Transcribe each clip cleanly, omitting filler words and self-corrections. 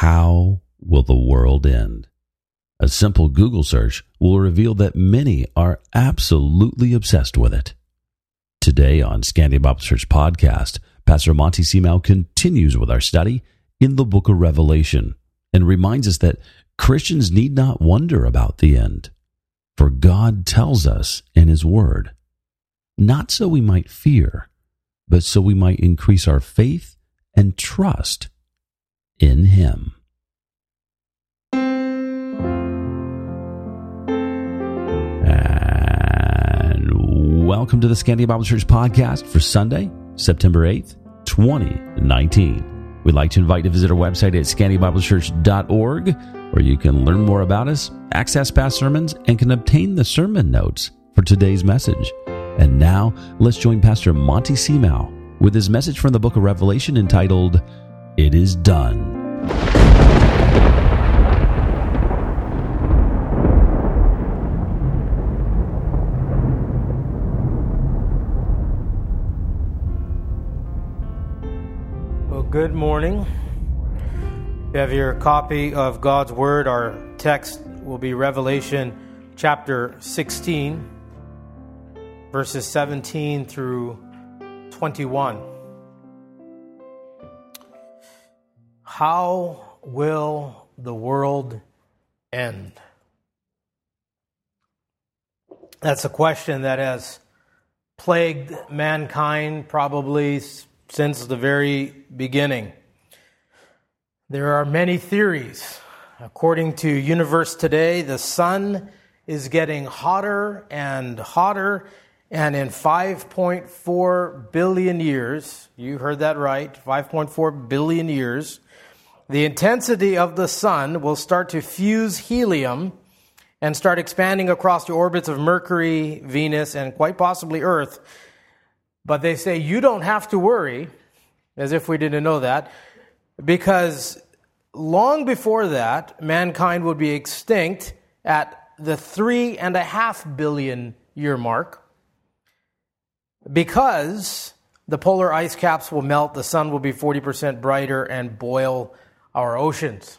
How will the world end? A simple Google search will reveal that many are absolutely obsessed with it. Today on Scandia Bible Church Podcast, Pastor Monty Seamau continues with our study in the book of Revelation and reminds us that Christians need not wonder about the end, for God tells us in His Word, not so we might fear, but so we might increase our faith and trust in Him. And welcome to the Scandia Bible Church Podcast for Sunday, September 8th, 2019. We'd like to invite you to visit our website at scandiabiblechurch.org, where you can learn more about us, access past sermons, and can obtain the sermon notes for today's message. And now, let's join Pastor Monty Seamau with his message from the book of Revelation entitled, It Is Done. Good morning. If you have your copy of God's Word, our text will be Revelation chapter 16, verses 17 through 21. How will the world end? That's a question that has plagued mankind probably since the very beginning. There are many theories. According to Universe Today, the sun is getting hotter and hotter, and in 5.4 billion years, you heard that right, 5.4 billion years, the intensity of the sun will start to fuse helium and start expanding across the orbits of Mercury, Venus, and quite possibly Earth. But they say you don't have to worry, as if we didn't know that, because long before that, mankind would be extinct at the 3.5 billion year mark. Because the polar ice caps will melt, the sun will be 40% brighter and boil our oceans.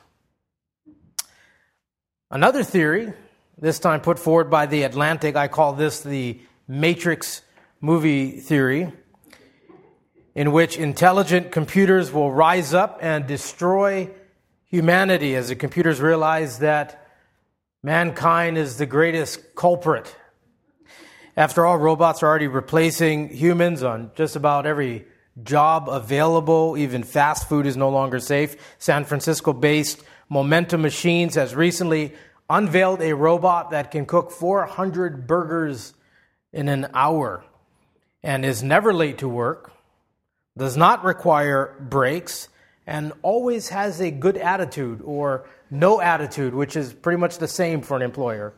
Another theory, this time put forward by The Atlantic, I call this the Matrix movie theory, in which intelligent computers will rise up and destroy humanity as the computers realize that mankind is the greatest culprit. After all, robots are already replacing humans on just about every job available. Even fast food is no longer safe. San Francisco-based Momentum Machines has recently unveiled a robot that can cook 400 burgers in an hour, and is never late to work, does not require breaks, and always has a good attitude or no attitude, which is pretty much the same for an employer.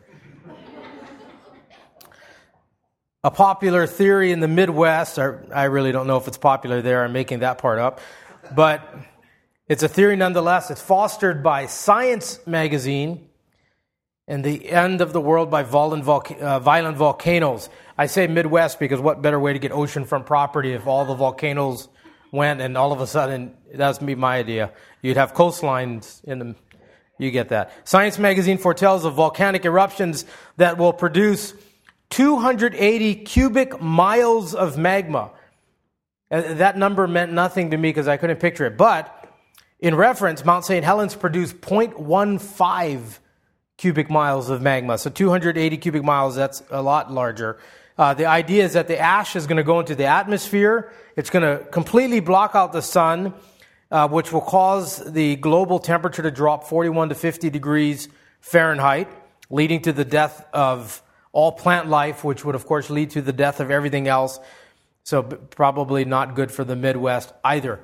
A popular theory in the Midwest, or I really don't know if it's popular there, I'm making that part up, but it's a theory nonetheless. It's fostered by Science magazine, and the end of the world by violent volcanoes. I say Midwest because what better way to get oceanfront property if all the volcanoes went and all of a sudden, that's my idea. You'd have coastlines in them. You get that. Science magazine foretells of volcanic eruptions that will produce 280 cubic miles of magma. That number meant nothing to me because I couldn't picture it. But in reference, Mount St. Helens produced 0.15 cubic miles of magma. So 280 cubic miles, that's a lot larger. The idea is that the ash is going to go into the atmosphere. It's going to completely block out the sun, which will cause the global temperature to drop 41 to 50 degrees Fahrenheit, leading to the death of all plant life, which would, of course, lead to the death of everything else. So probably not good for the Midwest either.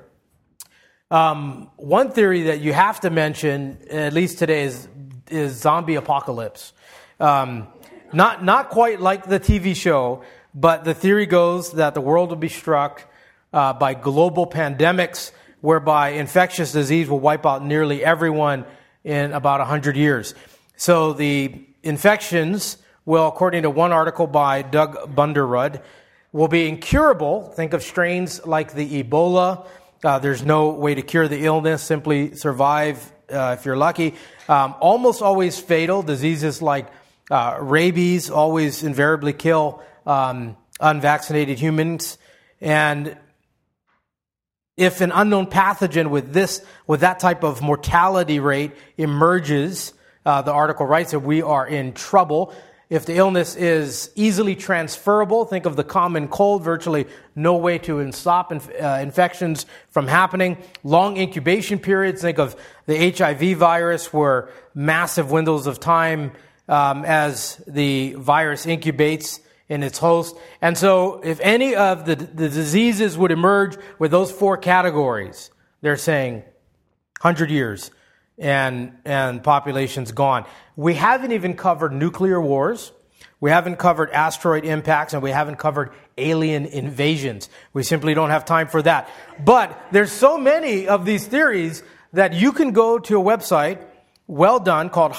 One theory that you have to mention, at least today, is zombie apocalypse. Not quite like the TV show, but the theory goes that the world will be struck by global pandemics, whereby infectious disease will wipe out nearly everyone in about 100 years. So the infections will, according to one article by Doug Bunderud, will be incurable. Think of strains like the Ebola. There's no way to cure the illness, simply survive if you're lucky. Almost always fatal. Diseases like rabies always invariably kill unvaccinated humans. And if an unknown pathogen with that type of mortality rate emerges, the article writes that we are in trouble. If the illness is easily transferable, think of the common cold, virtually no way to stop infections from happening. Long incubation periods, think of the HIV virus, where massive windows of time as the virus incubates in its host. And so if any of the diseases would emerge with those four categories, they're saying 100 years and population's gone. We haven't even covered nuclear wars. We haven't covered asteroid impacts, and we haven't covered alien invasions. We simply don't have time for that. But there's so many of these theories that you can go to a website, well done, called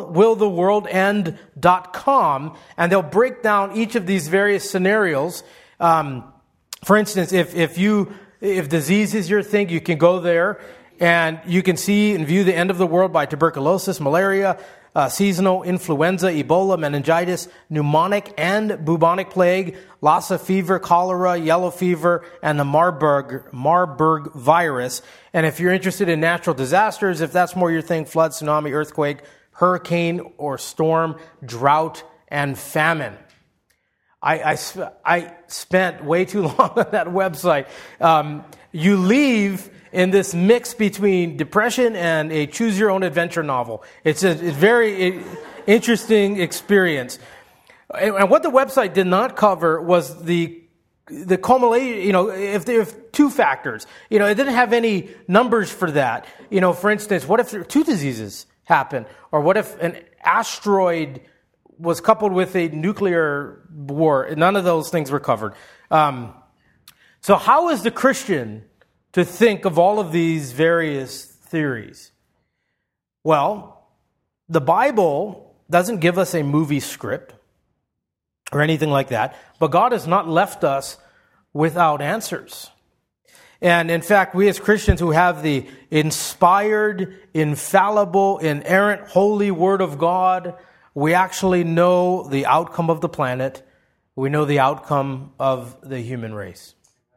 howwilltheworldend.com, and they'll break down each of these various scenarios. For instance, if disease is your thing, you can go there and you can see and view the end of the world by tuberculosis, malaria, seasonal influenza, Ebola, meningitis, pneumonic and bubonic plague, Lassa fever, cholera, yellow fever, and the Marburg virus. And if you're interested in natural disasters, if that's more your thing, flood, tsunami, earthquake, hurricane or storm, drought, and famine. I spent way too long on that website. You leave in this mix between depression and a choose-your-own-adventure novel. It's a very interesting experience. And what the website did not cover was the culmination, if there are two factors. It didn't have any numbers for that. For instance, what if two diseases happen? Or what if an asteroid was coupled with a nuclear war? None of those things were covered. So how is the Christian to think of all of these various theories? Well, the Bible doesn't give us a movie script or anything like that, but God has not left us without answers. And in fact, we as Christians who have the inspired, infallible, inerrant, holy Word of God, we actually know the outcome of the planet. We know the outcome of the human race.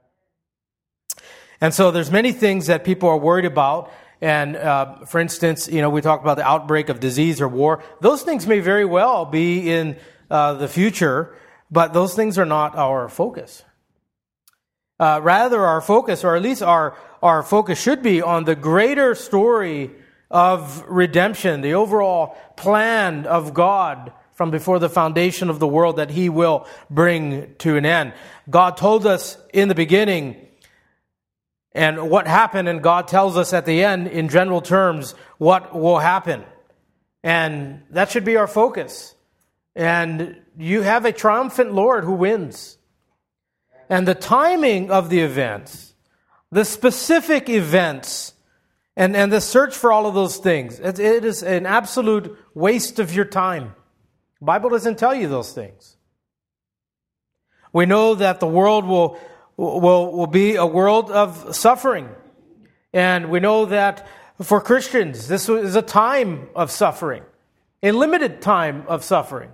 And so there's many things that people are worried about. And for instance, we talked about the outbreak of disease or war. Those things may very well be in the future, but those things are not our focus. Rather, our focus, or at least our focus should be on the greater story of redemption, the overall plan of God from before the foundation of the world that He will bring to an end. God told us in the beginning, and what happened, and God tells us at the end, in general terms, what will happen. And that should be our focus. And you have a triumphant Lord who wins. And the timing of the events, the specific events, and the search for all of those things, it is an absolute waste of your time. The Bible doesn't tell you those things. We know that the world will be a world of suffering. And we know that for Christians, this is a time of suffering, a limited time of suffering.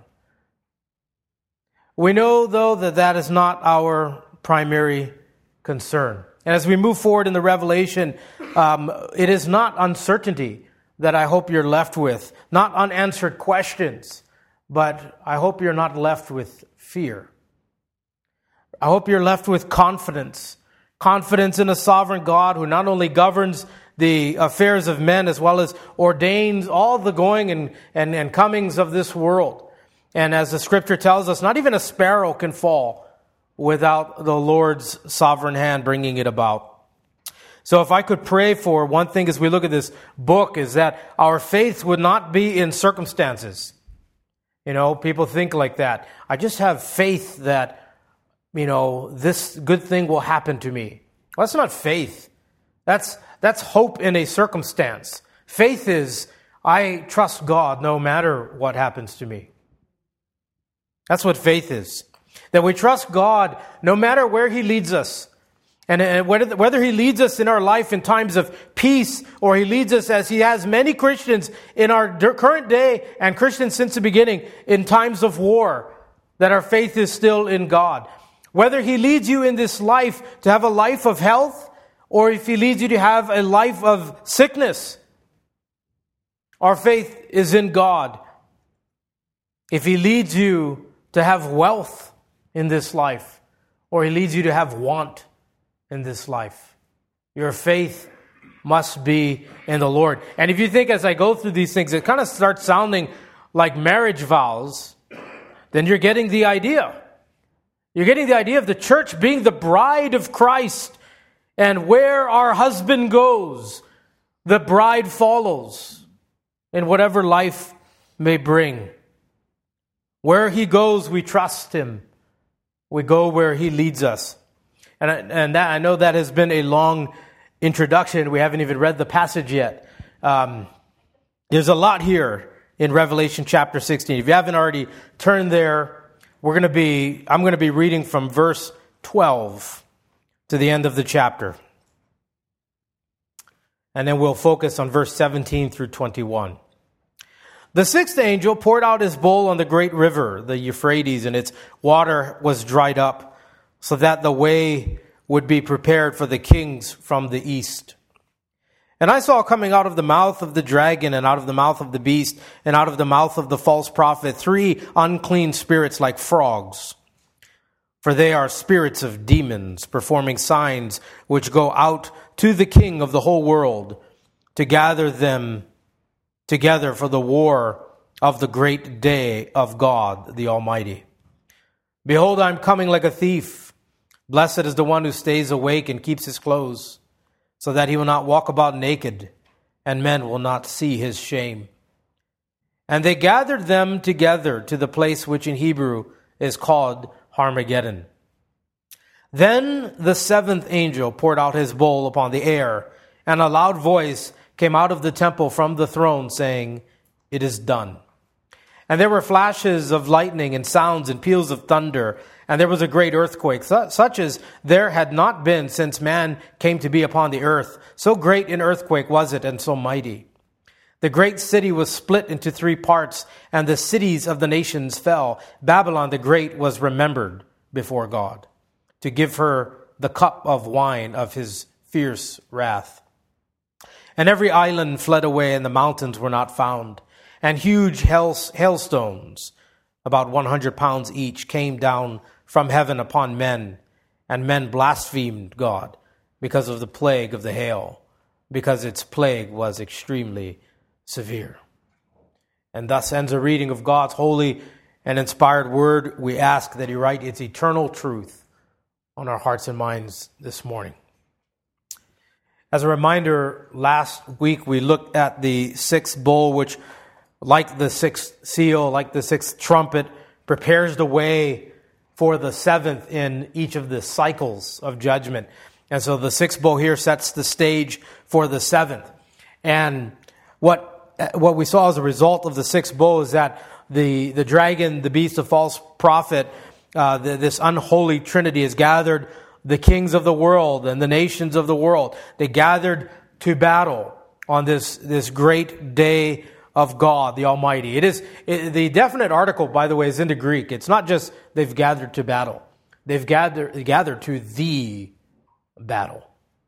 We know, though, that is not our primary concern. And as we move forward in the Revelation, it is not uncertainty that I hope you're left with, not unanswered questions, but I hope you're not left with fear. I hope you're left with confidence in a sovereign God who not only governs the affairs of men as well as ordains all the going and comings of this world. And as the Scripture tells us, not even a sparrow can fall without the Lord's sovereign hand bringing it about. So if I could pray for one thing as we look at this book, is that our faith would not be in circumstances. People think like that. I just have faith that this good thing will happen to me. Well, that's not faith. That's hope in a circumstance. Faith is, I trust God no matter what happens to me. That's what faith is. That we trust God no matter where He leads us. And whether he leads us in our life in times of peace, or he leads us, as he has many Christians in our current day and Christians since the beginning, in times of war, that our faith is still in God. Whether he leads you in this life to have a life of health, or if he leads you to have a life of sickness, our faith is in God. If he leads you to have wealth in this life, or he leads you to have want in this life, your faith must be in the Lord. And if you think, as I go through these things, it kind of starts sounding like marriage vows, then you're getting the idea. You're getting the idea of the church being the bride of Christ, and where our husband goes, the bride follows in whatever life may bring. Where he goes, we trust him. We go where he leads us. And that, I know that has been a long introduction. We haven't even read the passage yet. There's a lot here in Revelation chapter 16. If you haven't already turned there, I'm going to be reading from verse 12 to the end of the chapter. And then we'll focus on verse 17 through 21. The sixth angel poured out his bowl on the great river, the Euphrates, and its water was dried up, so that the way would be prepared for the kings from the east. And I saw coming out of the mouth of the dragon, and out of the mouth of the beast, and out of the mouth of the false prophet, 3 unclean spirits like frogs. For they are spirits of demons, performing signs which go out to the king of the whole world, to gather them together for the war of the great day of God the Almighty. Behold, I am coming like a thief. Blessed is the one who stays awake and keeps his clothes, so that he will not walk about naked, and men will not see his shame. And they gathered them together to the place which in Hebrew is called Armageddon. Then the seventh angel poured out his bowl upon the air, and a loud voice came out of the temple from the throne, saying, "It is done." And there were flashes of lightning and sounds and peals of thunder, and there was a great earthquake, such as there had not been since man came to be upon the earth. So great an earthquake was it, and so mighty. The great city was split into 3 parts, and the cities of the nations fell. Babylon the Great was remembered before God, to give her the cup of wine of his fierce wrath. And every island fled away, and the mountains were not found. And huge hailstones, about 100 pounds each, came down from heaven upon men, and men blasphemed God because of the plague of the hail, because its plague was extremely severe. And thus ends a reading of God's holy and inspired word. We ask that he write its eternal truth on our hearts and minds this morning. As a reminder, last week we looked at the 6th bowl, which, like the 6th seal, like the 6th trumpet, prepares the way for the 7th in each of the cycles of judgment. And so the 6th bowl here sets the stage for the 7th. And what we saw as a result of the 6th bowl is that the dragon, the beast, the false prophet, this unholy trinity has gathered the kings of the world and the nations of the world. They gathered to battle on this great day of God, the Almighty. The definite article, by the way, is into Greek. It's not just they've gathered to battle. They've gathered to the battle,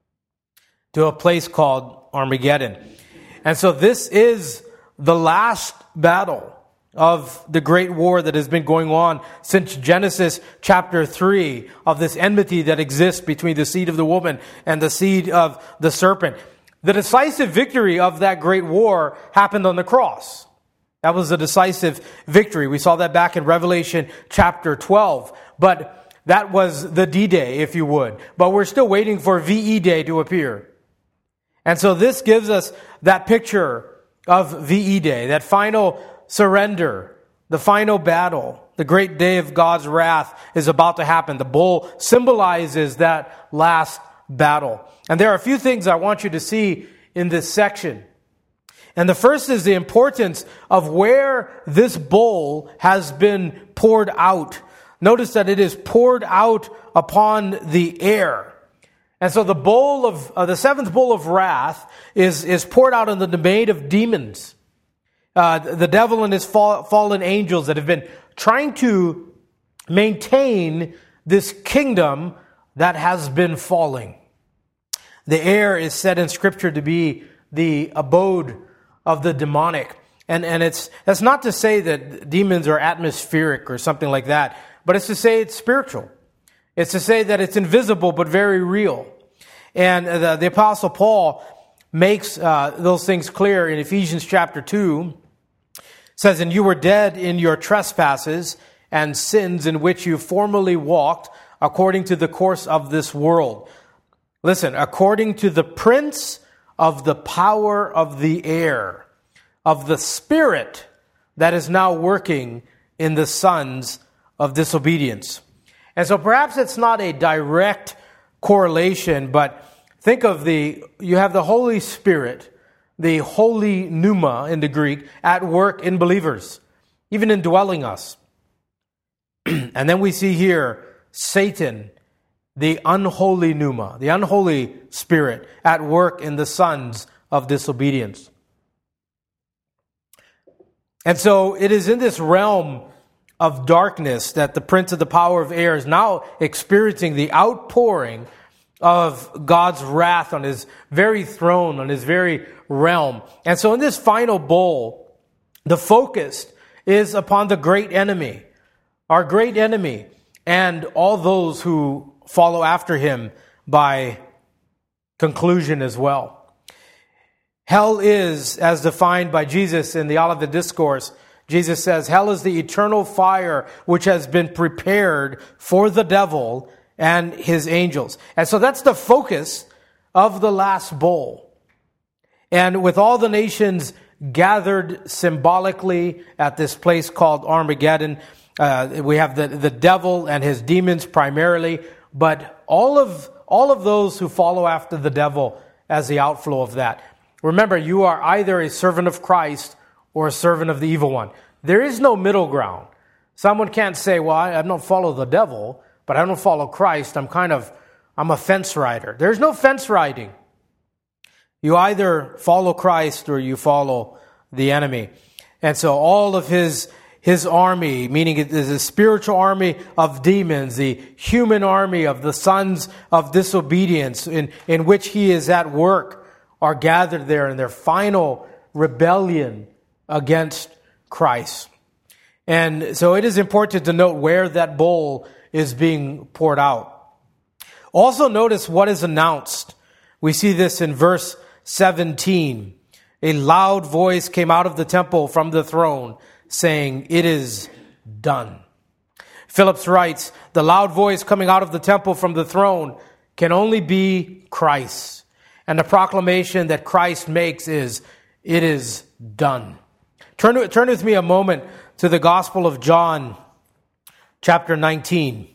to a place called Armageddon. And so this is the last battle of the great war that has been going on since Genesis chapter 3, of this enmity that exists between the seed of the woman and the seed of the serpent. The decisive victory of that great war happened on the cross. That was a decisive victory. We saw that back in Revelation chapter 12. But that was the D-Day, if you would. But we're still waiting for VE Day to appear. And so this gives us that picture of VE Day, that final surrender, the final battle. The great day of God's wrath is about to happen. The bowl symbolizes that last battle. And there are a few things I want you to see in this section. And the first is the importance of where this bowl has been poured out. Notice that it is poured out upon the air. And so the seventh bowl of wrath is poured out on the domain of demons. The devil and his fallen angels that have been trying to maintain this kingdom that has been falling. The air is said in Scripture to be the abode of the demonic. And that's not to say that demons are atmospheric or something like that, but it's to say it's spiritual. It's to say that it's invisible but very real. And the Apostle Paul makes those things clear in Ephesians chapter 2. It says, "And you were dead in your trespasses and sins in which you formerly walked according to the course of this world." Listen, according to the prince of the power of the air, of the spirit that is now working in the sons of disobedience. And so perhaps it's not a direct correlation, but think of you have the Holy Spirit, the holy pneuma in the Greek, at work in believers, even indwelling us. And then we see here Satan, the unholy pneuma, the unholy spirit, at work in the sons of disobedience. And so it is in this realm of darkness that the prince of the power of air is now experiencing the outpouring of God's wrath on his very throne, on his very realm. And so in this final bowl, the focus is upon the great enemy, our great enemy, and all those who follow after him by conclusion as well. Hell is, as defined by Jesus in the Olivet Discourse, Jesus says, hell is the eternal fire which has been prepared for the devil and his angels. And so that's the focus of the last bowl. And with all the nations gathered symbolically at this place called Armageddon, we have the devil and his demons primarily, but all of those who follow after the devil as the outflow of that. Remember, you are either a servant of Christ or a servant of the evil one. There is no middle ground. Someone can't say, well, I don't follow the devil, but I don't follow Christ. I'm a fence rider. There's no fence riding. You either follow Christ or you follow the enemy. And so all of his army, meaning it is a spiritual army of demons, the human army of the sons of disobedience in which he is at work, are gathered there in their final rebellion against Christ. And so it is important to note where that bowl is being poured out. Also notice what is announced. We see this in verse 17. A loud voice came out of the temple from the throne, saying, "It is done." Phillips writes, the loud voice coming out of the temple from the throne can only be Christ. And the proclamation that Christ makes is, "It is done." Turn with me a moment to the Gospel of John, chapter 19.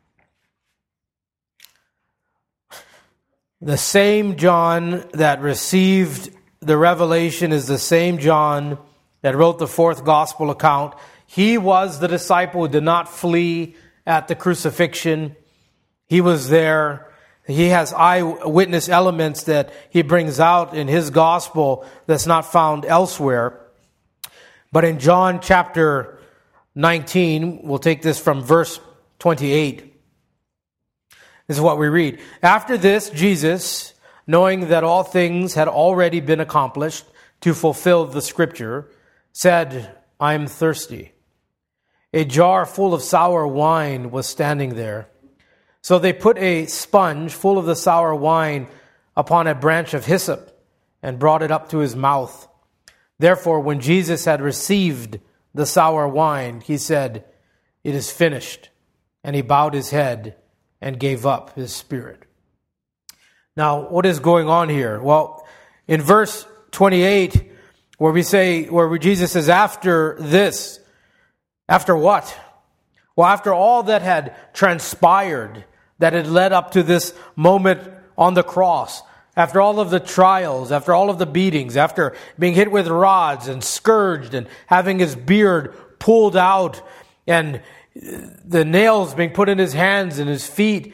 The same John that received the revelation is the same John that wrote the fourth gospel account. He was the disciple who did not flee at the crucifixion. He was there. He has eyewitness elements that he brings out in his gospel that's not found elsewhere. But in John chapter 19, we'll take this from verse 28. This is what we read. After this, Jesus, knowing that all things had already been accomplished to fulfill the scripture, said, "I am thirsty." A jar full of sour wine was standing there. So they put a sponge full of the sour wine upon a branch of hyssop and brought it up to his mouth. Therefore, when Jesus had received the sour wine, he said, "It is finished." And he bowed his head and gave up his spirit. Now, what is going on here? Well, in verse 28, where Jesus says, after this, after what? Well, after all that had transpired, that had led up to this moment on the cross, after all of the trials, after all of the beatings, after being hit with rods and scourged and having his beard pulled out and the nails being put in his hands and his feet,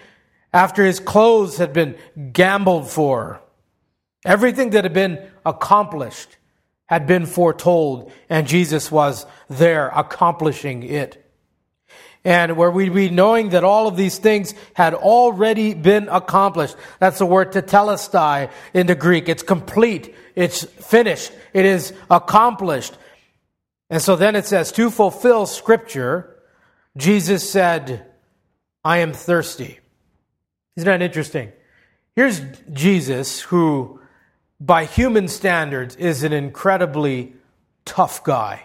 after his clothes had been gambled for. Everything that had been accomplished had been foretold, and Jesus was there accomplishing it. And where we read, knowing that all of these things had already been accomplished. That's the word tetelestai in the Greek. It's complete. It's finished. It is accomplished. And so then it says, to fulfill Scripture, Jesus said, I am thirsty. Isn't that interesting? Here's Jesus, who, by human standards, is an incredibly tough guy.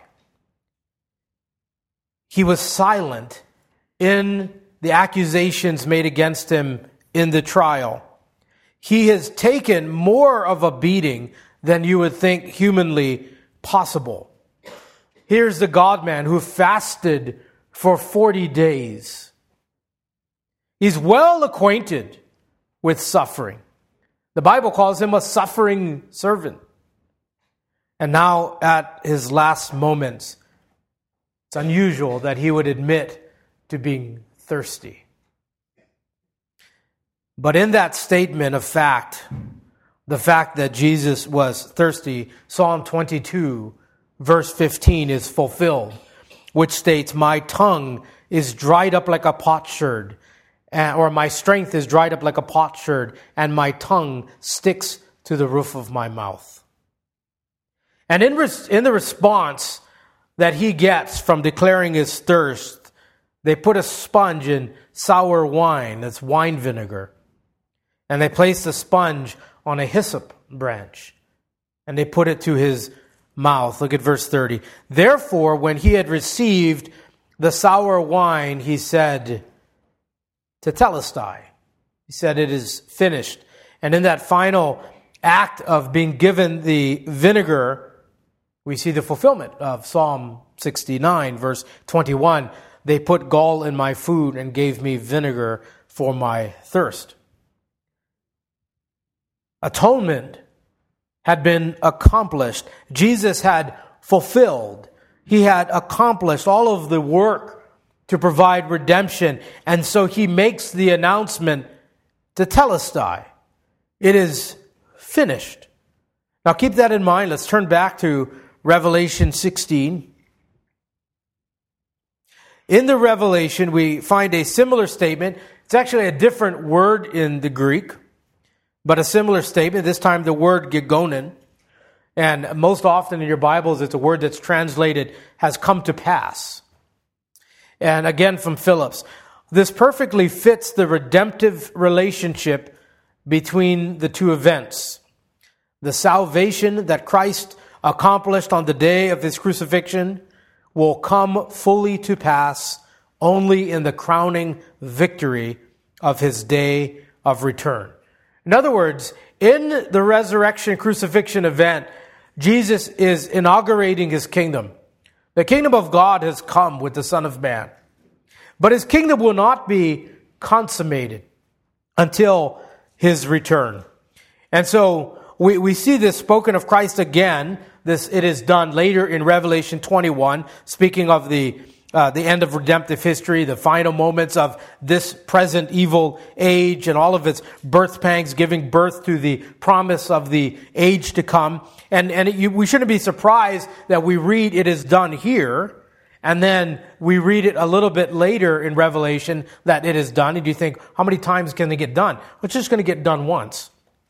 He was silent in the accusations made against him in the trial. He has taken more of a beating than you would think humanly possible. Here's the God-man who fasted for 40 days. He's well acquainted with suffering. The Bible calls him a suffering servant. And now at his last moments, it's unusual that he would admit to being thirsty. But in that statement of fact, the fact that Jesus was thirsty, Psalm 22, verse 15 is fulfilled, which states, my tongue is dried up like a potsherd, or my strength is dried up like a potsherd, and my tongue sticks to the roof of my mouth. And in the response that he gets from declaring his thirst, they put a sponge in sour wine, that's wine vinegar, and they place the sponge on a hyssop branch, and they put it to his mouth. Look at verse 30. Therefore, when he had received the sour wine, he said, tetelestai. He said, it is finished. And in that final act of being given the vinegar, we see the fulfillment of Psalm 69, verse 21. They put gall in my food and gave me vinegar for my thirst. Atonement had been accomplished. Jesus had fulfilled. He had accomplished all of the work to provide redemption. And so he makes the announcement tetelestai. It is finished. Now keep that in mind. Let's turn back to Revelation 16. In the Revelation, we find a similar statement. It's actually a different word in the Greek, but a similar statement. This time the word gegonen. And most often in your Bibles, it's a word that's translated has come to pass. And again from Phillips. This perfectly fits the redemptive relationship between the two events. The salvation that Christ accomplished on the day of his crucifixion will come fully to pass only in the crowning victory of his day of return. In other words, in the resurrection crucifixion event, Jesus is inaugurating his kingdom. The kingdom of God has come with the Son of Man. But his kingdom will not be consummated until his return. And so we see this spoken of Christ again. It is done later in Revelation 21, speaking of the end of redemptive history, the final moments of this present evil age and all of its birth pangs, giving birth to the promise of the age to come. We shouldn't be surprised that we read it is done here, and then we read it a little bit later in Revelation that it is done. And you think, how many times can it get done? Well, it's just going to get done once.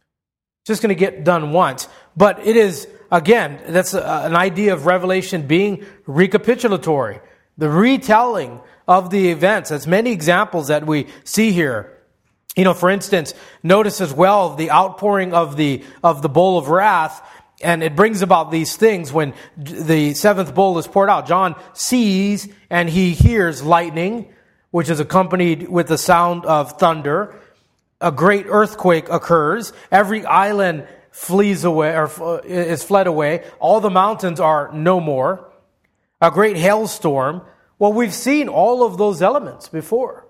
Just going to get done once. But it is, again, that's an idea of Revelation being recapitulatory. The retelling of the events. There's many examples that we see here. For instance, notice as well the outpouring of the bowl of wrath, and it brings about these things when the seventh bowl is poured out. John sees and he hears lightning, which is accompanied with the sound of thunder. A great earthquake occurs. Every island flees away or is fled away. All the mountains are no more. A great hailstorm. Well, we've seen all of those elements before.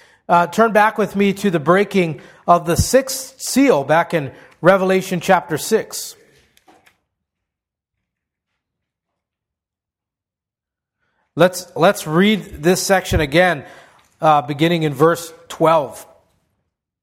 Turn back with me to the breaking of the sixth seal back in Revelation chapter 6. Let's read this section again, beginning in verse 12.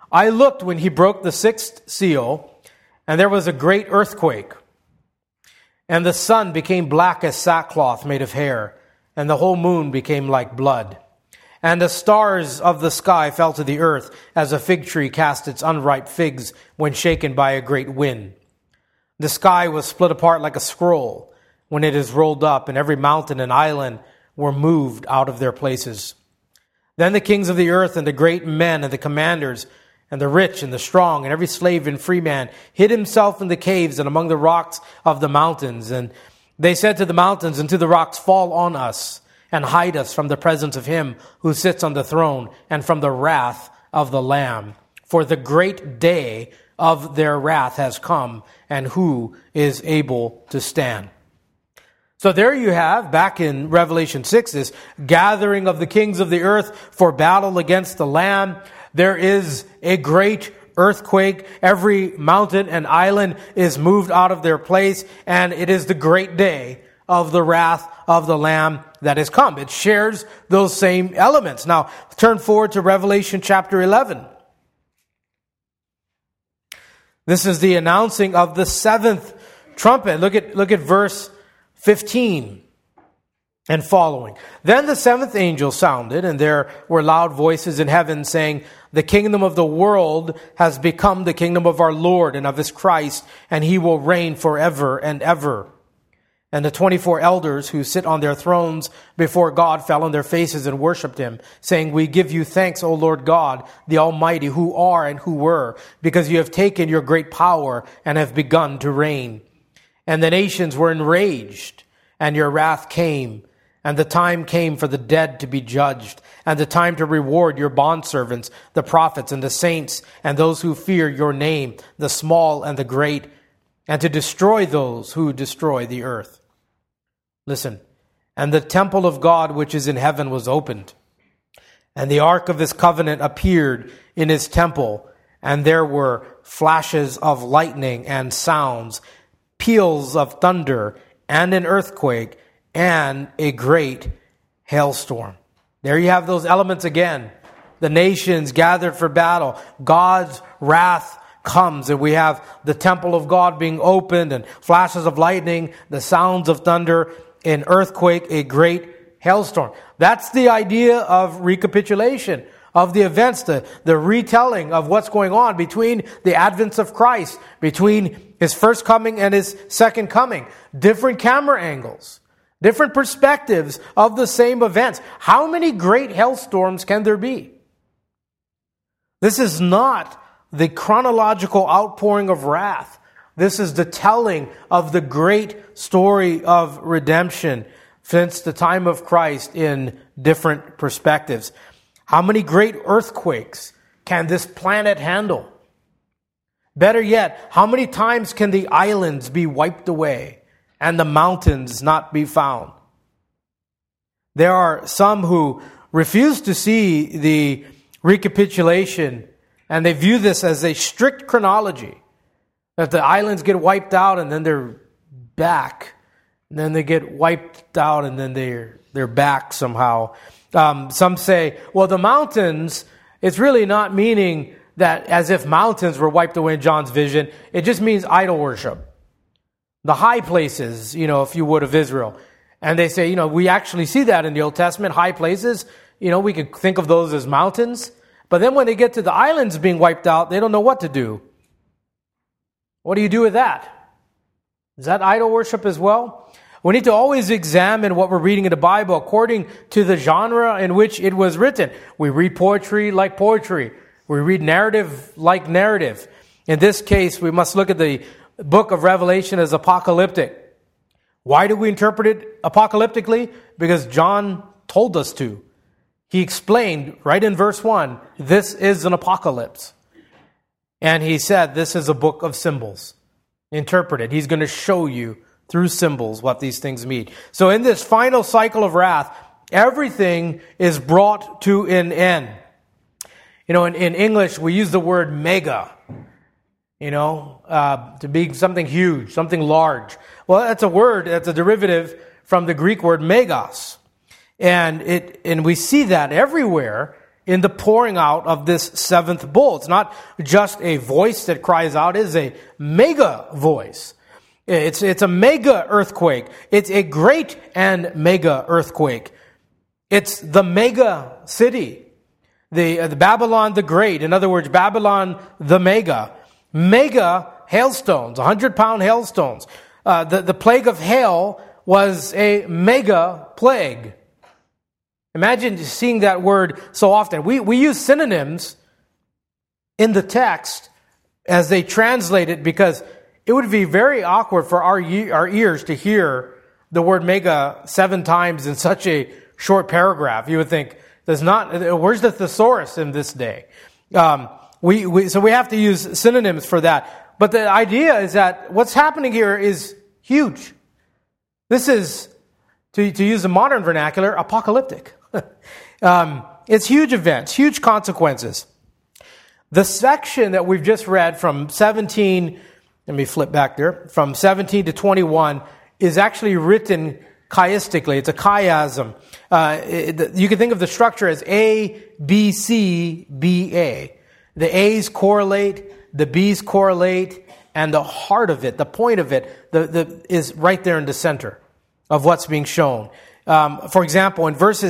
I looked when he broke the sixth seal, and there was a great earthquake. And the sun became black as sackcloth made of hair, and the whole moon became like blood. And the stars of the sky fell to the earth, as a fig tree casts its unripe figs when shaken by a great wind. The sky was split apart like a scroll when it is rolled up, and every mountain and island were moved out of their places. Then the kings of the earth and the great men and the commanders and the rich and the strong and every slave and free man hid himself in the caves and among the rocks of the mountains. And they said to the mountains and to the rocks, fall on us and hide us from the presence of him who sits on the throne and from the wrath of the Lamb. For the great day of their wrath has come, and who is able to stand? So there you have, back in Revelation 6, this gathering of the kings of the earth for battle against the Lamb. There is a great earthquake. Every mountain and island is moved out of their place, and it is the great day of the wrath of the Lamb that has come. It shares those same elements. Now, turn forward to Revelation chapter 11. This is the announcing of the seventh trumpet. Look at verse 15 and following. Then the seventh angel sounded, and there were loud voices in heaven saying, the kingdom of the world has become the kingdom of our Lord and of his Christ, and he will reign forever and ever. And the 24 elders who sit on their thrones before God fell on their faces and worshipped him, saying, we give you thanks, O Lord God, the Almighty, who are and who were, because you have taken your great power and have begun to reign. And the nations were enraged, and your wrath came, and the time came for the dead to be judged, and the time to reward your bondservants, the prophets and the saints, and those who fear your name, the small and the great, and to destroy those who destroy the earth. Listen, and the temple of God which is in heaven was opened, and the ark of his covenant appeared in his temple, and there were flashes of lightning and sounds, peals of thunder, and an earthquake, and a great hailstorm. There you have those elements again. The nations gathered for battle. God's wrath comes, and we have the temple of God being opened, and flashes of lightning, the sounds of thunder, an earthquake, a great hailstorm. That's the idea of recapitulation of the events, the retelling of what's going on between the advents of Christ, between his first coming and his second coming. Different camera angles, different perspectives of the same events. How many great hailstorms can there be? This is not the chronological outpouring of wrath. This is the telling of the great story of redemption since the time of Christ in different perspectives. How many great earthquakes can this planet handle? Better yet, how many times can the islands be wiped away and the mountains not be found? There are some who refuse to see the recapitulation, and they view this as a strict chronology, that the islands get wiped out and then they're back, and then they get wiped out and then they're back somehow. Some say, well, the mountains, it's really not meaning that as if mountains were wiped away in John's vision. It just means idol worship. The high places, if you would, of Israel. And they say, we actually see that in the Old Testament, high places. We could think of those as mountains. But then when they get to the islands being wiped out, they don't know what to do. What do you do with that? Is that idol worship as well? We need to always examine what we're reading in the Bible according to the genre in which it was written. We read poetry like poetry. We read narrative like narrative. In this case, we must look at the book of Revelation as apocalyptic. Why do we interpret it apocalyptically? Because John told us to. He explained right in verse 1, this is an apocalypse. And he said, this is a book of symbols. Interpret it. He's going to show you through symbols what these things mean. So in this final cycle of wrath, everything is brought to an end. In English, we use the word mega, to be something huge, something large. Well, that's a word, that's a derivative from the Greek word megas. And we see that everywhere in the pouring out of this seventh bowl. It's not just a voice that cries out, it is a mega voice. It's a mega earthquake. It's a great and mega earthquake. It's the mega city. The Babylon the Great. In other words, Babylon the mega. Mega hailstones, 100-pound hailstones. The plague of hail was a mega plague. Imagine seeing that word so often. We use synonyms in the text as they translate it because it would be very awkward for our ears to hear the word mega 7 times in such a short paragraph. You would think, where's the thesaurus in this day? So we have to use synonyms for that. But the idea is that what's happening here is huge. This is, to use the modern vernacular, apocalyptic. It's huge events, huge consequences. The section that we've just read from 17, let me flip back there, from 17 to 21 is actually written chiastically. It's a chiasm. You can think of the structure as A, B, C, B, A. The A's correlate, the B's correlate, and the heart of it, the point of it, is right there in the center of what's being shown. For example, in verse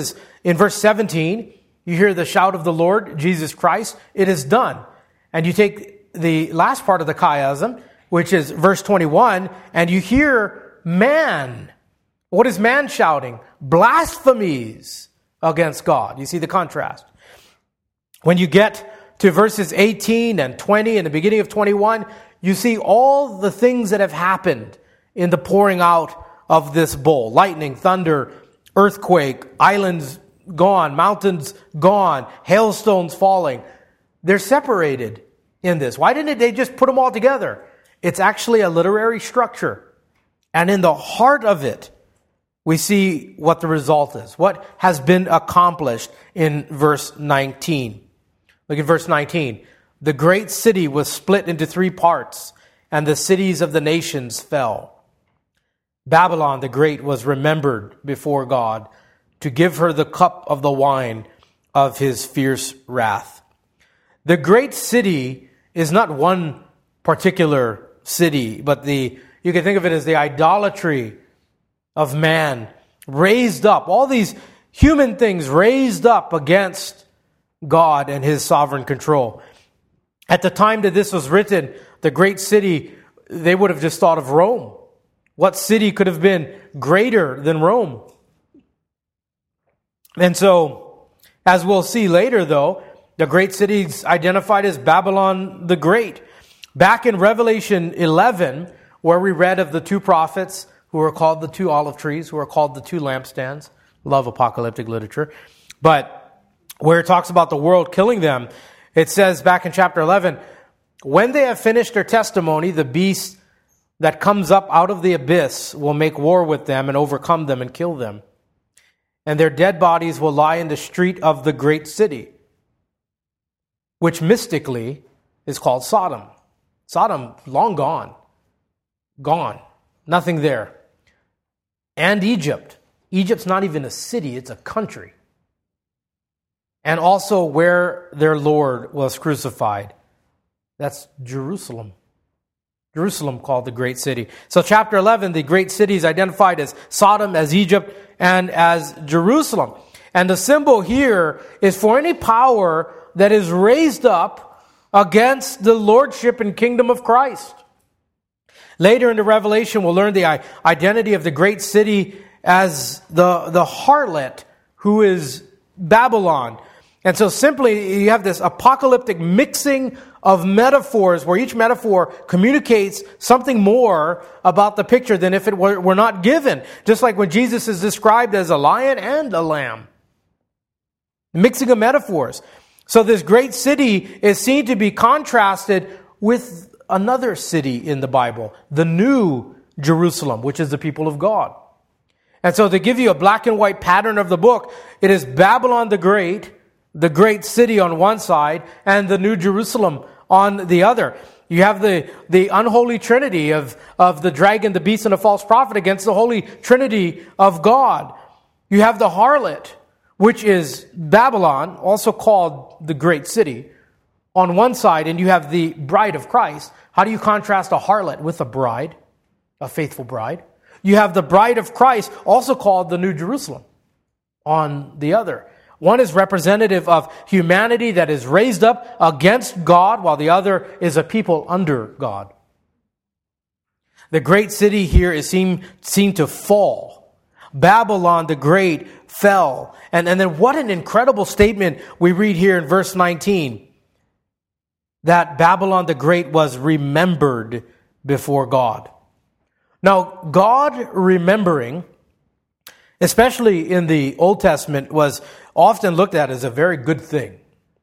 17, you hear the shout of the Lord, Jesus Christ, it is done. And you take the last part of the chiasm, which is verse 21, and you hear man. What is man shouting? Blasphemies against God. You see the contrast. When you get to verses 18 and 20 and the beginning of 21, you see all the things that have happened in the pouring out of this bowl. Lightning, thunder, earthquake, islands gone, mountains gone, hailstones falling. They're separated in this. Why didn't they just put them all together? It's actually a literary structure. And in the heart of it, we see what the result is. What has been accomplished in verse 19. Look at verse 19. The great city was split into 3 parts, and the cities of the nations fell. Babylon the Great was remembered before God to give her the cup of the wine of his fierce wrath. The great city is not one particular city, but you can think of it as the idolatry of man raised up. All these human things raised up against God and his sovereign control. At the time that this was written, the great city, they would have just thought of Rome. What city could have been greater than Rome? And so, as we'll see later though, the great city is identified as Babylon the Great. Back in Revelation 11, where we read of the 2 prophets who are called the 2 olive trees, who are called the 2 lampstands. Love apocalyptic literature. But where it talks about the world killing them, it says back in chapter 11, when they have finished their testimony, the beast that comes up out of the abyss will make war with them and overcome them and kill them. And their dead bodies will lie in the street of the great city, which mystically is called Sodom. Sodom, long gone. Gone. Nothing there. And Egypt. Egypt's not even a city, it's a country. And also where their Lord was crucified. That's Jerusalem. Jerusalem called the great city. So chapter 11, the great city is identified as Sodom, as Egypt, and as Jerusalem. And the symbol here is for any power that is raised up against the lordship and kingdom of Christ. Later in the Revelation, we'll learn the identity of the great city as the harlot, who is Babylon. And so simply, you have this apocalyptic mixing of metaphors where each metaphor communicates something more about the picture than if it were not given. Just like when Jesus is described as a lion and a lamb. Mixing of metaphors. So this great city is seen to be contrasted with another city in the Bible, the New Jerusalem, which is the people of God. And so to give you a black and white pattern of the book, it is Babylon the great city on one side, and the New Jerusalem on the other. You have the unholy trinity of the dragon, the beast, and the false prophet against the holy trinity of God. You have the harlot, which is Babylon, also called the great city, on one side, and you have the bride of Christ. How do you contrast a harlot with a bride, a faithful bride? You have the bride of Christ, also called the New Jerusalem, on the other. One is representative of humanity that is raised up against God, while the other is a people under God. The great city here is seen to fall. Babylon the Great fell. And then what an incredible statement we read here in verse 19. That Babylon the Great was remembered before God. Now, God remembering, especially in the Old Testament, was often looked at as a very good thing.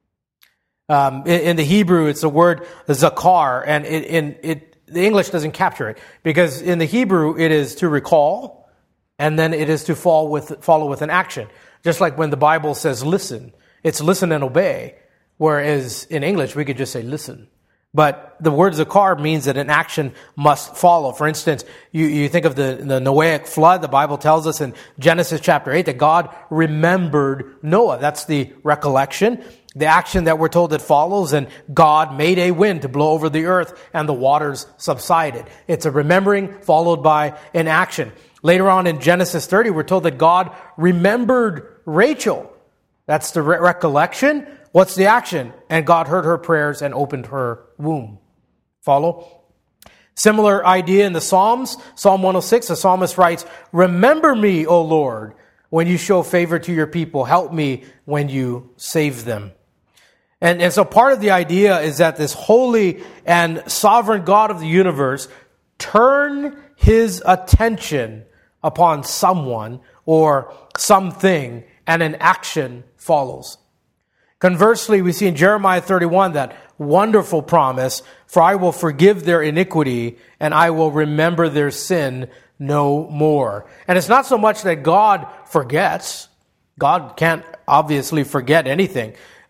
In the Hebrew, it's the word zakar, and the English doesn't capture it, because in the Hebrew, it is to recall, and then it is to follow with an action. Just like when the Bible says listen, it's listen and obey, whereas in English, we could just say listen. But the word zakar means that an action must follow. For instance, you think of the Noahic flood. The Bible tells us in Genesis chapter 8 that God remembered Noah. That's the recollection, the action that we're told that follows. And God made a wind to blow over the earth, and the waters subsided. It's a remembering followed by an action. Later on in Genesis 30, we're told that God remembered Rachel. That's the recollection. What's the action? And God heard her prayers and opened her womb. Follow? Similar idea in the Psalms. Psalm 106, the psalmist writes, "Remember me, O Lord, when you show favor to your people. Help me when you save them." And so part of the idea is that this holy and sovereign God of the universe turn his attention upon someone or something, and an action follows. Conversely, we see in Jeremiah 31 that wonderful promise, "For I will forgive their iniquity, and I will remember their sin no more." And it's not so much that God forgets. God can't obviously forget anything.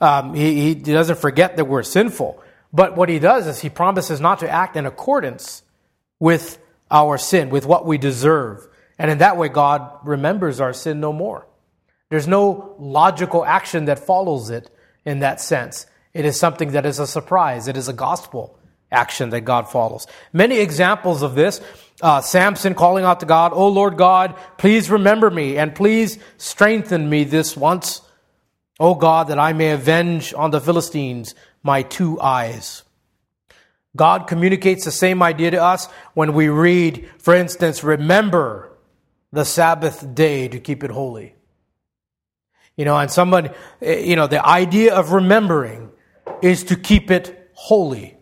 He doesn't forget that we're sinful. But what he does is he promises not to act in accordance with our sin, with what we deserve. And in that way, God remembers our sin no more. There's no logical action that follows it in that sense. It is something that is a surprise. It is a gospel action that God follows. Many examples of this. Samson calling out to God, "O Lord God, please remember me and please strengthen me this once. O God, that I may avenge on the Philistines my 2 eyes." God communicates the same idea to us when we read, for instance, "Remember the Sabbath day to keep it holy." And the idea of remembering is to keep it holy.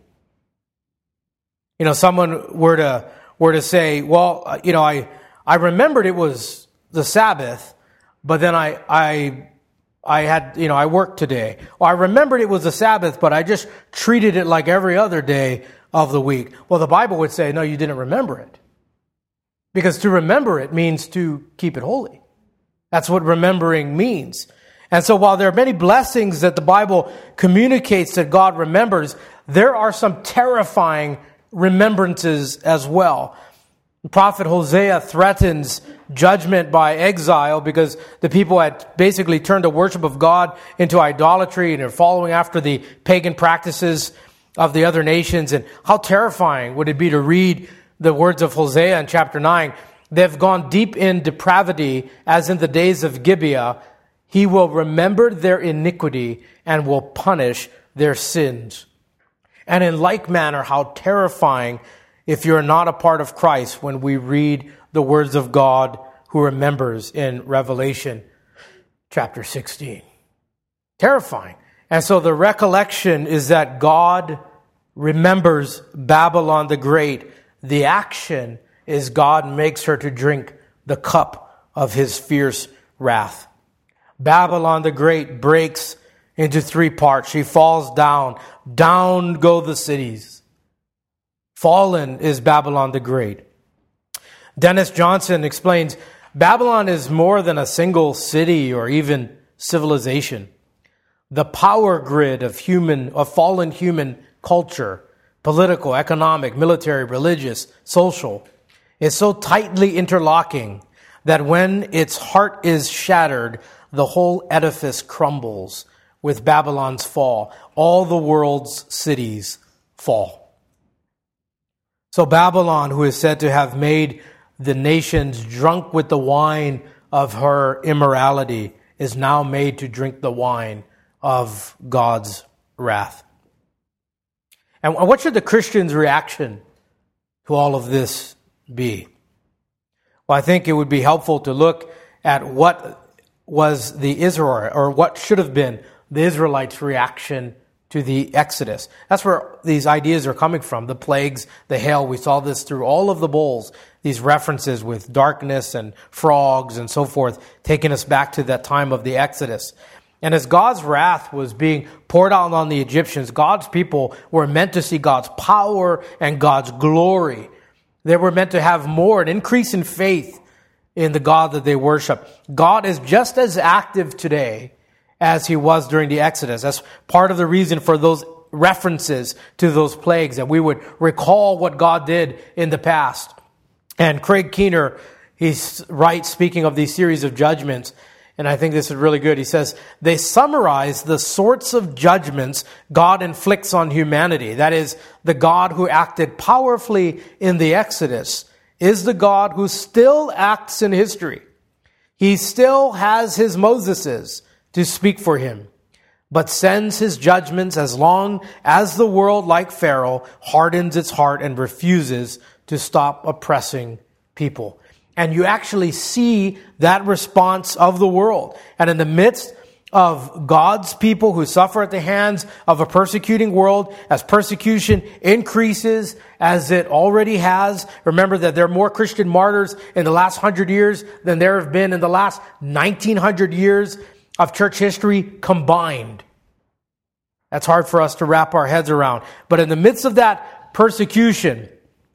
Someone were to say, "Well, I remembered it was the Sabbath, but then I worked today. Or I remembered it was the Sabbath, but I just treated it like every other day of the week." Well, the Bible would say, no, you didn't remember it. Because to remember it means to keep it holy. That's what remembering means. And so while there are many blessings that the Bible communicates that God remembers, there are some terrifying remembrances as well. The prophet Hosea threatens judgment by exile because the people had basically turned the worship of God into idolatry and are following after the pagan practices of the other nations. And how terrifying would it be to read the words of Hosea in chapter 9? "They've gone deep in depravity as in the days of Gibeah. He will remember their iniquity and will punish their sins." And in like manner, how terrifying if you're not a part of Christ when we read the words of God who remembers in Revelation chapter 16. Terrifying. And so the recollection is that God remembers Babylon the Great. The action is God makes her to drink the cup of his fierce wrath. Babylon the Great breaks into 3 parts. She falls down. Down go the cities. Fallen is Babylon the Great. Dennis Johnson explains, Babylon is more than a single city or even civilization. The power grid of fallen human culture, political, economic, military, religious, social, is so tightly interlocking that when its heart is shattered, the whole edifice crumbles. With Babylon's fall, all the world's cities fall. So Babylon, who is said to have made the nations drunk with the wine of her immorality, is now made to drink the wine of God's wrath. And what should the Christian's reaction to all of this be? Well, I think it would be helpful to look at what was the Israel, or what should have been the Israelites' reaction to the Exodus. That's where these ideas are coming from. The plagues, the hail, we saw this through all of the bowls, these references with darkness and frogs and so forth, taking us back to that time of the Exodus. And as God's wrath was being poured out on the Egyptians, God's people were meant to see God's power and God's glory. They were meant to have more, an increase in faith in the God that they worship. God is just as active today as he was during the Exodus. That's part of the reason for those references to those plagues, that we would recall what God did in the past. And Craig Keener, he writes, speaking of these series of judgments, and I think this is really good. He says, they summarize the sorts of judgments God inflicts on humanity. That is, the God who acted powerfully in the Exodus is the God who still acts in history. He still has his Moseses to speak for him, but sends his judgments as long as the world, like Pharaoh, hardens its heart and refuses to stop oppressing people. And you actually see that response of the world. And in the midst of God's people who suffer at the hands of a persecuting world, as persecution increases, as it already has, remember that there are more Christian martyrs in the last 100 years than there have been in the last 1900 years of church history combined. That's hard for us to wrap our heads around. But in the midst of that persecution,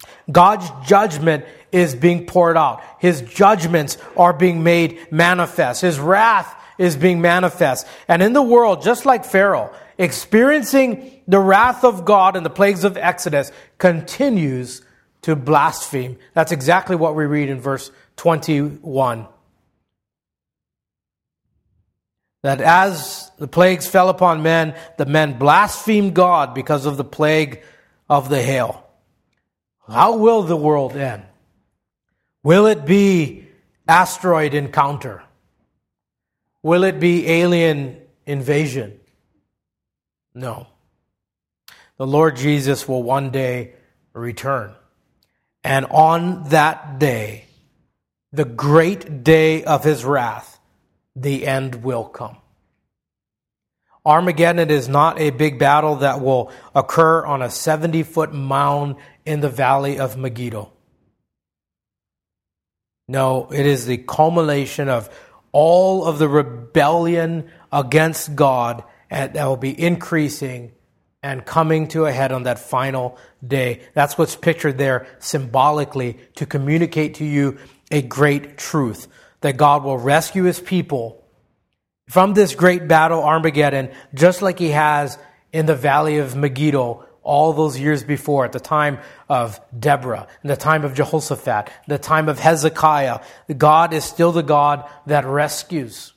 God's judgment is being poured out. His judgments are being made manifest. His wrath is being manifest. And in the world, just like Pharaoh, experiencing the wrath of God and the plagues of Exodus, continues to blaspheme. That's exactly what we read in verse 21. That as the plagues fell upon men, the men blasphemed God because of the plague of the hail. How will the world end? Will it be asteroid encounter? Will it be alien invasion? No. The Lord Jesus will one day return. And on that day, the great day of his wrath, the end will come. Armageddon is not a big battle that will occur on a 70-foot mound in the valley of Megiddo. No, it is the culmination of all of the rebellion against God, and that will be increasing and coming to a head on that final day. That's what's pictured there symbolically to communicate to you a great truth, that God will rescue his people from this great battle, Armageddon, just like he has in the valley of Megiddo all those years before, at the time of Deborah, in the time of Jehoshaphat, the time of Hezekiah. God is still the God that rescues.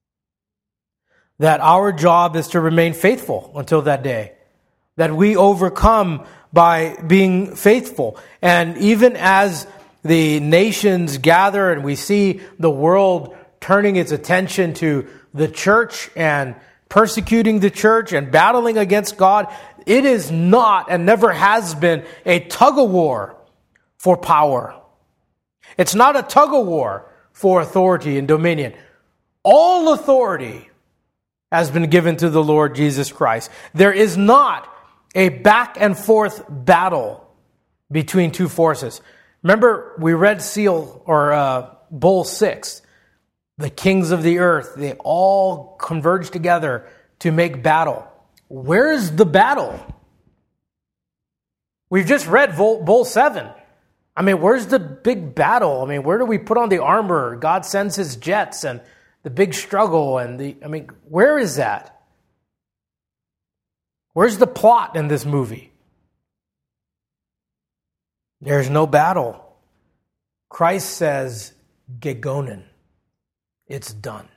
That our job is to remain faithful until that day. That we overcome by being faithful. And even as the nations gather and we see the world turning its attention to the church and persecuting the church and battling against God, it is not and never has been a tug-of-war for power. It's not a tug-of-war for authority and dominion. All authority has been given to the Lord Jesus Christ. There is not a back and forth battle between two forces. Remember, we read Bowl 6. The kings of the earth, they all converge together to make battle. Where's the battle? We've just read Bowl 7. I mean, where's the big battle? I mean, where do we put on the armor? God sends his jets and the big struggle where is that? Where's the plot in this movie? There's no battle. Christ says, gegonen. It's done.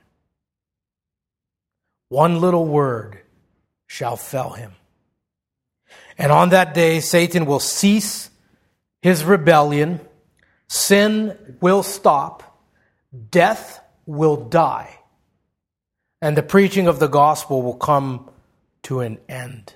One little word shall fell him. And on that day, Satan will cease his rebellion. Sin will stop. Death will die. And the preaching of the gospel will come to an end.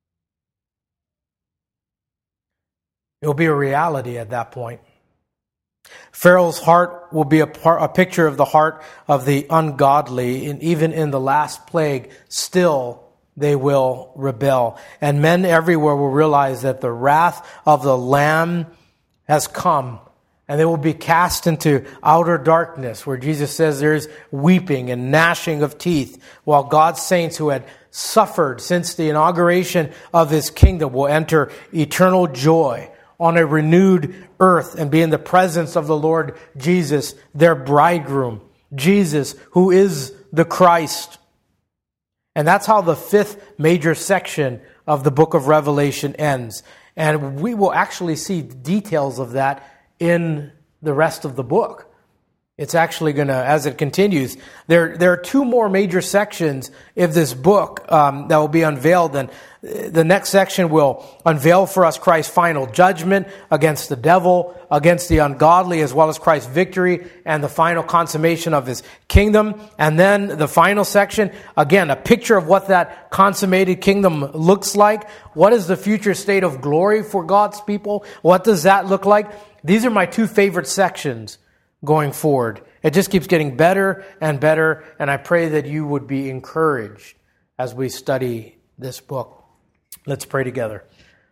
It will be a reality at that point. Pharaoh's heart will be a picture of the heart of the ungodly, and even in the last plague, still they will rebel. And men everywhere will realize that the wrath of the Lamb has come, and they will be cast into outer darkness, where Jesus says there's weeping and gnashing of teeth, while God's saints who had suffered since the inauguration of his kingdom will enter eternal joy on a renewed earth and be in the presence of the Lord Jesus, their bridegroom, Jesus, who is the Christ. And that's how the fifth major section of the book of Revelation ends. And we will actually see details of that in the rest of the book. It's actually going to, as it continues, there are two more major sections of this book that will be unveiled. And the next section will unveil for us Christ's final judgment against the devil, against the ungodly, as well as Christ's victory and the final consummation of his kingdom. And then the final section, again, a picture of what that consummated kingdom looks like. What is the future state of glory for God's people? What does that look like? These are my two favorite sections going forward. It just keeps getting better and better, and I pray that you would be encouraged as we study this book. Let's pray together.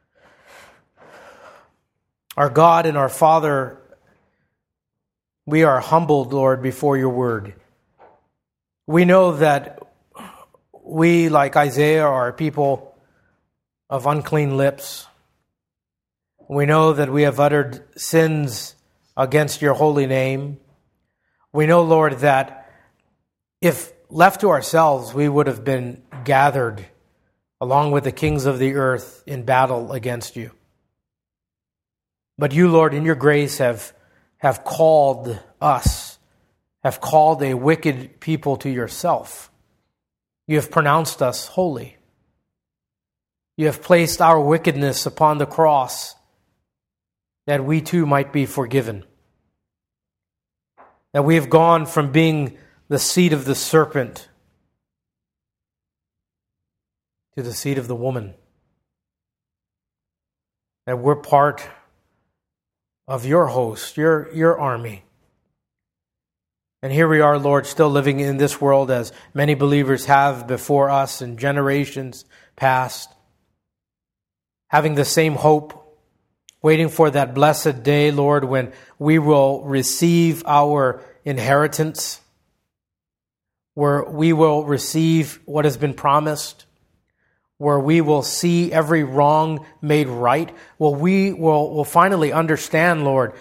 Our God and our Father, we are humbled, Lord, before your word. We know that we, like Isaiah, are people of unclean lips. We know that we have uttered sins against your holy name. We know, Lord, that if left to ourselves, we would have been gathered along with the kings of the earth in battle against you. But you, Lord, in your grace have called us, have called a wicked people to yourself. You have pronounced us holy. You have placed our wickedness upon the cross, that we too might be forgiven. That we have gone from being the seed of the serpent to the seed of the woman. That we're part of your host, your army. And here we are, Lord, still living in this world as many believers have before us in generations past, having the same hope, waiting for that blessed day, Lord, when we will receive our inheritance, where we will receive what has been promised, where we will see every wrong made right. Well, we will finally understand, Lord,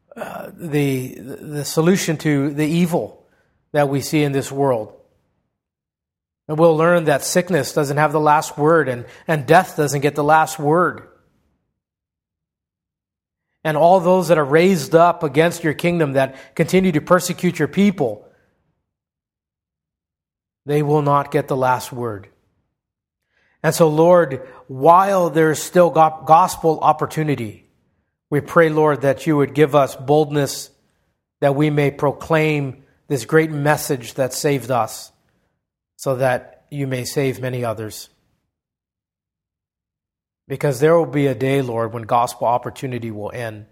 the solution to the evil that we see in this world. And we'll learn that sickness doesn't have the last word, and death doesn't get the last word. And all those that are raised up against your kingdom, that continue to persecute your people, they will not get the last word. And so, Lord, while there's still gospel opportunity, we pray, Lord, that you would give us boldness that we may proclaim this great message that saved us, so that you may save many others. Because there will be a day, Lord, when gospel opportunity will end.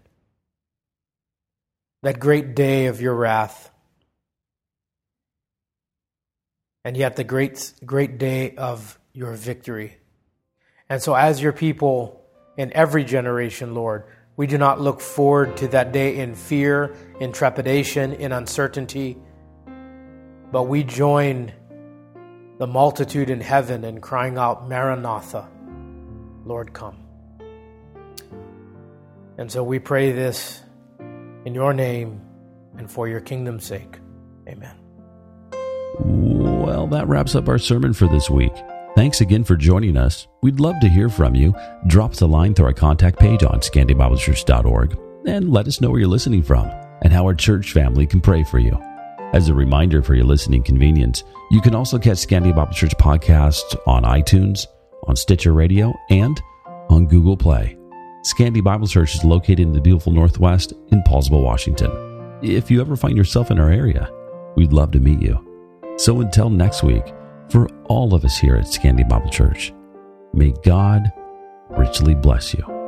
That great day of your wrath. And yet the great day of your victory. And so as your people in every generation, Lord, we do not look forward to that day in fear, in trepidation, in uncertainty, but we join the multitude in heaven in crying out, Maranatha, Lord, come. And so we pray this in your name and for your kingdom's sake. Amen. Well, that wraps up our sermon for this week. Thanks again for joining us. We'd love to hear from you. Drop us a line through our contact page on ScandyBibleChurch.org and let us know where you're listening from. and how our church family can pray for you. As a reminder for your listening convenience, you can also catch Scandia Bible Church podcast on iTunes, on Stitcher Radio, and on Google Play. Scandia Bible Church is located in the beautiful Northwest in Paulsville, Washington. If you ever find yourself in our area, we'd love to meet you. So until next week, for all of us here at Scandia Bible Church, may God richly bless you.